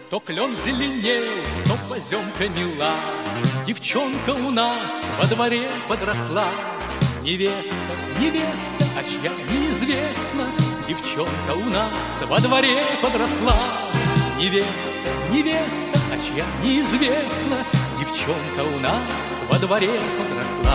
То клен зеленел, то поземка мила. Девчонка у нас во дворе подросла. Невеста, невеста, а чья неизвестно. Девчонка у нас во дворе подросла. Невеста, невеста, а чья неизвестно. Девчонка у нас во дворе подросла.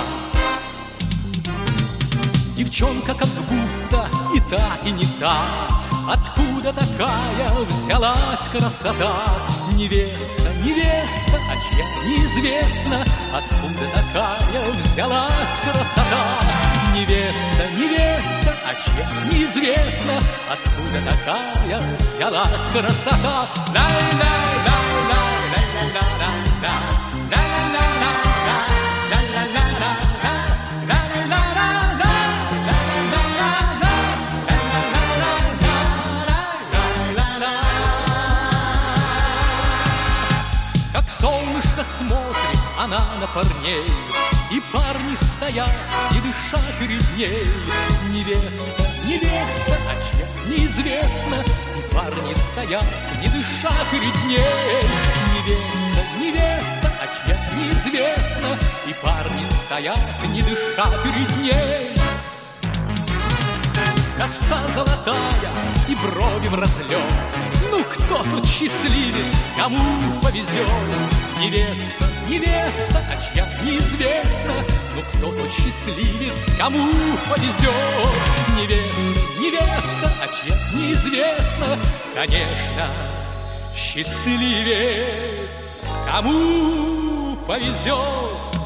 Девчонка как будто и та, и не та. Откуда такая взялась красота? Невеста, невеста, а чья неизвестно. Откуда такая взялась красота? Невеста, невеста, а чья неизвестно. Откуда такая взялась красота? Солнышко смотрит она на парней, и парни стоят, не дыша перед ней. Невеста, невеста, а чья неизвестно. И парни стоят, не дыша перед ней. Невеста, невеста, а чья неизвестно. И парни стоят, не дыша перед ней. Коса золотая и брови в разлет. Ну кто тут счастливец, кому повезет? Невеста, невеста, а чья неизвестно. Ну кто тут счастливец, кому повезет? Невеста, невеста, а чья неизвестно. Конечно, счастливец, кому повезет.